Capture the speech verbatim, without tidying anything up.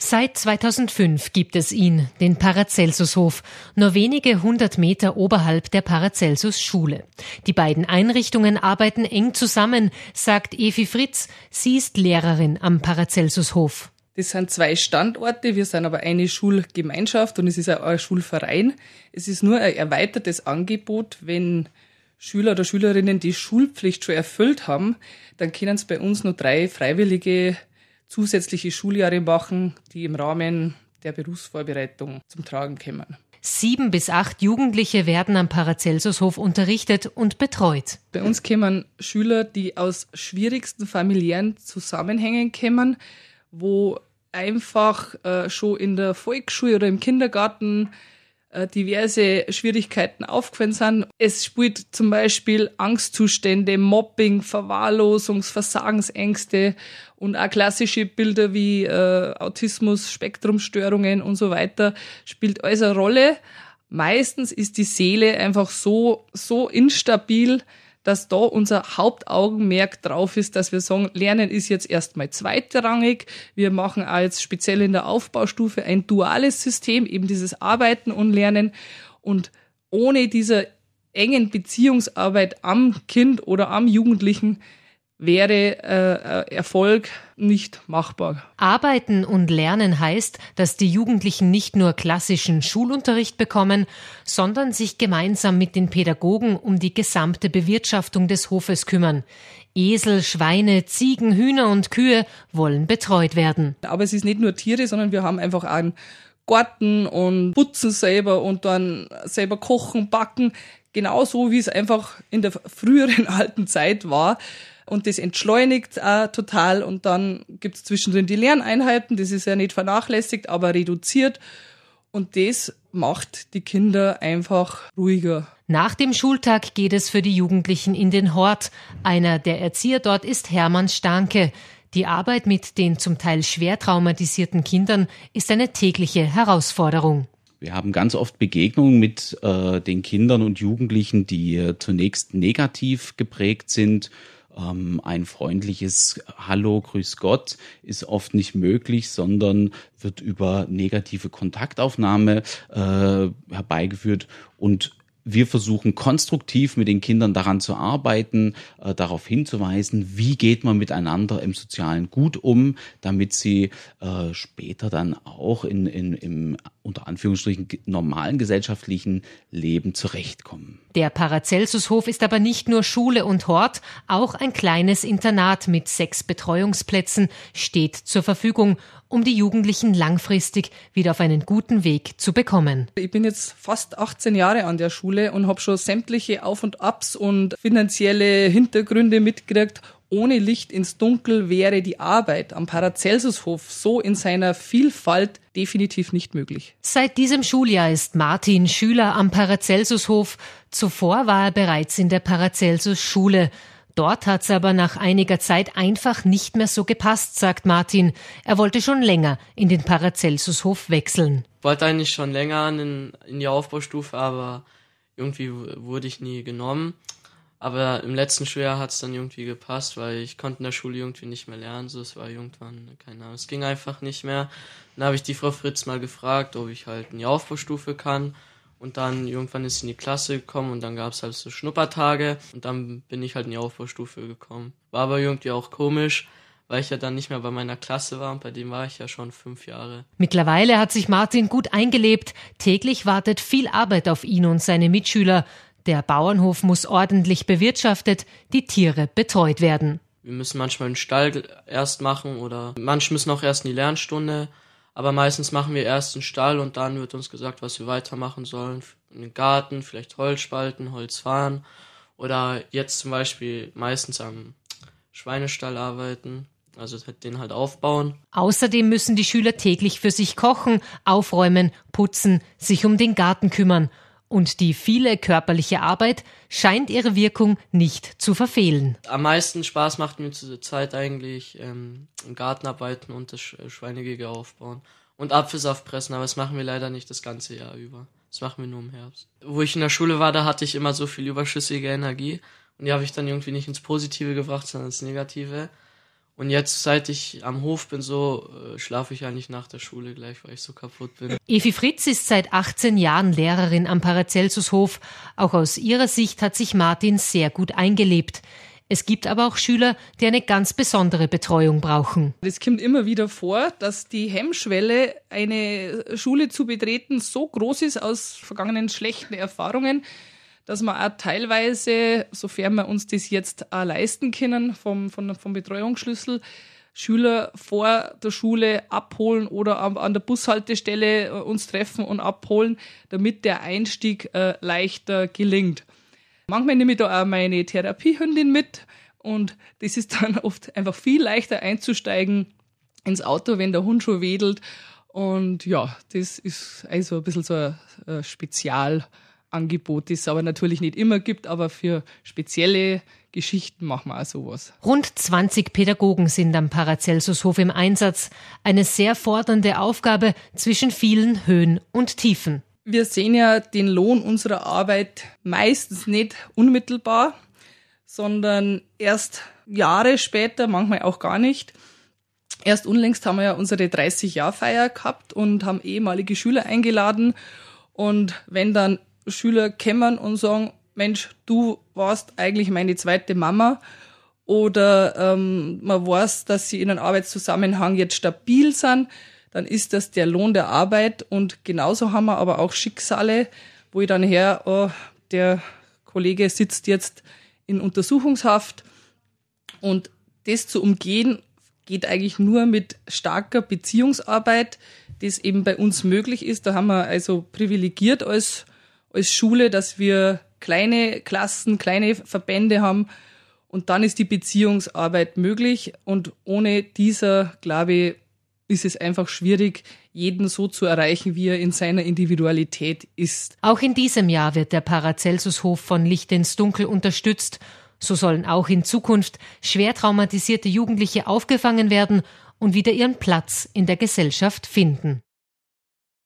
Seit zweitausendfünf gibt es ihn, den Paracelsus-Hof, nur wenige hundert Meter oberhalb der Paracelsus-Schule. Die beiden Einrichtungen arbeiten eng zusammen, sagt Evi Fritz. Sie ist Lehrerin am Paracelsus-Hof. Das sind zwei Standorte, wir sind aber eine Schulgemeinschaft und es ist auch ein Schulverein. Es ist nur ein erweitertes Angebot, wenn Schüler oder Schülerinnen die Schulpflicht schon erfüllt haben, dann können es bei uns nur drei freiwillige zusätzliche Schuljahre machen, die im Rahmen der Berufsvorbereitung zum Tragen kommen. Sieben bis acht Jugendliche werden am Paracelsus-Hof unterrichtet und betreut. Bei uns kommen Schüler, die aus schwierigsten familiären Zusammenhängen kommen, wo einfach äh, schon in der Volksschule oder im Kindergarten äh, diverse Schwierigkeiten aufgefallen sind. Es spielt zum Beispiel Angstzustände, Mobbing, Verwahrlosungs-, Versagensängste und auch klassische Bilder wie äh, Autismus, Spektrumstörungen und so weiter spielt alles eine Rolle. Meistens ist die Seele einfach so, so instabil, dass da unser Hauptaugenmerk drauf ist, dass wir sagen, Lernen ist jetzt erstmal zweitrangig. Wir machen auch jetzt speziell in der Aufbaustufe ein duales System, eben dieses Arbeiten und Lernen. Und ohne diese engen Beziehungsarbeit am Kind oder am Jugendlichen wäre äh, Erfolg nicht machbar. Arbeiten und Lernen heißt, dass die Jugendlichen nicht nur klassischen Schulunterricht bekommen, sondern sich gemeinsam mit den Pädagogen um die gesamte Bewirtschaftung des Hofes kümmern. Esel, Schweine, Ziegen, Hühner und Kühe wollen betreut werden. Aber es ist nicht nur Tiere, sondern wir haben einfach auch einen Garten und putzen selber und dann selber kochen, backen. Genauso wie es einfach in der früheren alten Zeit war. Und das entschleunigt auch total. Und dann gibt's zwischendrin die Lerneinheiten. Das ist ja nicht vernachlässigt, aber reduziert. Und das macht die Kinder einfach ruhiger. Nach dem Schultag geht es für die Jugendlichen in den Hort. Einer der Erzieher dort ist Hermann Stanke. Die Arbeit mit den zum Teil schwer traumatisierten Kindern ist eine tägliche Herausforderung. Wir haben ganz oft Begegnungen mit äh, den Kindern und Jugendlichen, die äh, zunächst negativ geprägt sind. Ähm, ein freundliches Hallo, Grüß Gott ist oft nicht möglich, sondern wird über negative Kontaktaufnahme äh, herbeigeführt. Und wir versuchen konstruktiv mit den Kindern daran zu arbeiten, äh, darauf hinzuweisen, wie geht man miteinander im sozialen Gut um, damit sie äh, später dann auch in, in, im unter Anführungsstrichen normalen gesellschaftlichen Leben zurechtkommen. Der Paracelsus-Hof ist aber nicht nur Schule und Hort, auch ein kleines Internat mit sechs Betreuungsplätzen steht zur Verfügung, um die Jugendlichen langfristig wieder auf einen guten Weg zu bekommen. Ich bin jetzt fast achtzehn Jahre an der Schule und habe schon sämtliche Auf und Abs und finanzielle Hintergründe mitgekriegt. Ohne Licht ins Dunkel wäre die Arbeit am Paracelsus-Hof so in seiner Vielfalt definitiv nicht möglich. Seit diesem Schuljahr ist Martin Schüler am Paracelsus-Hof. Zuvor war er bereits in der Paracelsus-Schule. Dort hat's aber nach einiger Zeit einfach nicht mehr so gepasst, sagt Martin. Er wollte schon länger in den Paracelsus-Hof wechseln. Ich wollte eigentlich schon länger in, in die Aufbaustufe, aber irgendwie wurde ich nie genommen. Aber im letzten Schuljahr hat's dann irgendwie gepasst, weil ich konnte in der Schule irgendwie nicht mehr lernen. So, es war irgendwann, keine Ahnung, es ging einfach nicht mehr. Dann habe ich die Frau Fritz mal gefragt, ob ich halt in die Aufbaustufe kann. Und dann irgendwann ist sie in die Klasse gekommen und dann gab's halt so Schnuppertage. Und dann bin ich halt in die Aufbaustufe gekommen. War aber irgendwie auch komisch, weil ich ja dann nicht mehr bei meiner Klasse war und bei dem war ich ja schon fünf Jahre. Mittlerweile hat sich Martin gut eingelebt. Täglich wartet viel Arbeit auf ihn und seine Mitschüler. Der Bauernhof muss ordentlich bewirtschaftet, die Tiere betreut werden. Wir müssen manchmal den Stall erst machen oder manche müssen auch erst in die Lernstunde. Aber meistens machen wir erst den Stall und dann wird uns gesagt, was wir weitermachen sollen. In den Garten, vielleicht Holz spalten, Holz fahren oder jetzt zum Beispiel meistens am Schweinestall arbeiten, also den halt aufbauen. Außerdem müssen die Schüler täglich für sich kochen, aufräumen, putzen, sich um den Garten kümmern. Und die viele körperliche Arbeit scheint ihre Wirkung nicht zu verfehlen. Am meisten Spaß macht mir zur Zeit eigentlich ähm, im Garten arbeiten und das Schweinegehege aufbauen. Und Apfelsaft pressen, aber das machen wir leider nicht das ganze Jahr über. Das machen wir nur im Herbst. Wo ich in der Schule war, da hatte ich immer so viel überschüssige Energie. Und die habe ich dann irgendwie nicht ins Positive gebracht, sondern ins Negative. Und jetzt, seit ich am Hof bin, so äh, schlafe ich eigentlich nach der Schule gleich, weil ich so kaputt bin. Evi Fritz ist seit achtzehn Jahren Lehrerin am Paracelsushof. Auch aus ihrer Sicht hat sich Martin sehr gut eingelebt. Es gibt aber auch Schüler, die eine ganz besondere Betreuung brauchen. Es kommt immer wieder vor, dass die Hemmschwelle, eine Schule zu betreten, so groß ist aus vergangenen schlechten Erfahrungen, dass wir auch teilweise, sofern wir uns das jetzt auch leisten können, vom, vom, vom Betreuungsschlüssel, Schüler vor der Schule abholen oder an der Bushaltestelle uns treffen und abholen, damit der Einstieg äh, leichter gelingt. Manchmal nehme ich da auch meine Therapiehündin mit und das ist dann oft einfach viel leichter einzusteigen ins Auto, wenn der Hund schon wedelt. Und ja, das ist also ein bisschen so ein Spezialangebot, das es aber natürlich nicht immer gibt, aber für spezielle Geschichten machen wir auch sowas. Rund zwanzig Pädagogen sind am Paracelsushof im Einsatz. Eine sehr fordernde Aufgabe zwischen vielen Höhen und Tiefen. Wir sehen ja den Lohn unserer Arbeit meistens nicht unmittelbar, sondern erst Jahre später, manchmal auch gar nicht. Erst unlängst haben wir ja unsere dreißig-Jahr-Feier gehabt und haben ehemalige Schüler eingeladen. Und wenn dann Schüler kommen und sagen, Mensch, du warst eigentlich meine zweite Mama, oder ähm, man weiß, dass sie in einem Arbeitszusammenhang jetzt stabil sind, dann ist das der Lohn der Arbeit. Und genauso haben wir aber auch Schicksale, wo ich dann her, oh, der Kollege sitzt jetzt in Untersuchungshaft. Und das zu umgehen, geht eigentlich nur mit starker Beziehungsarbeit, das eben bei uns möglich ist. Da haben wir also privilegiert als, als Schule, dass wir kleine Klassen, kleine Verbände haben. Und dann ist die Beziehungsarbeit möglich. Und ohne dieser, glaube ich, ist es einfach schwierig, jeden so zu erreichen, wie er in seiner Individualität ist. Auch in diesem Jahr wird der Paracelsushof von Licht ins Dunkel unterstützt. So sollen auch in Zukunft schwer traumatisierte Jugendliche aufgefangen werden und wieder ihren Platz in der Gesellschaft finden.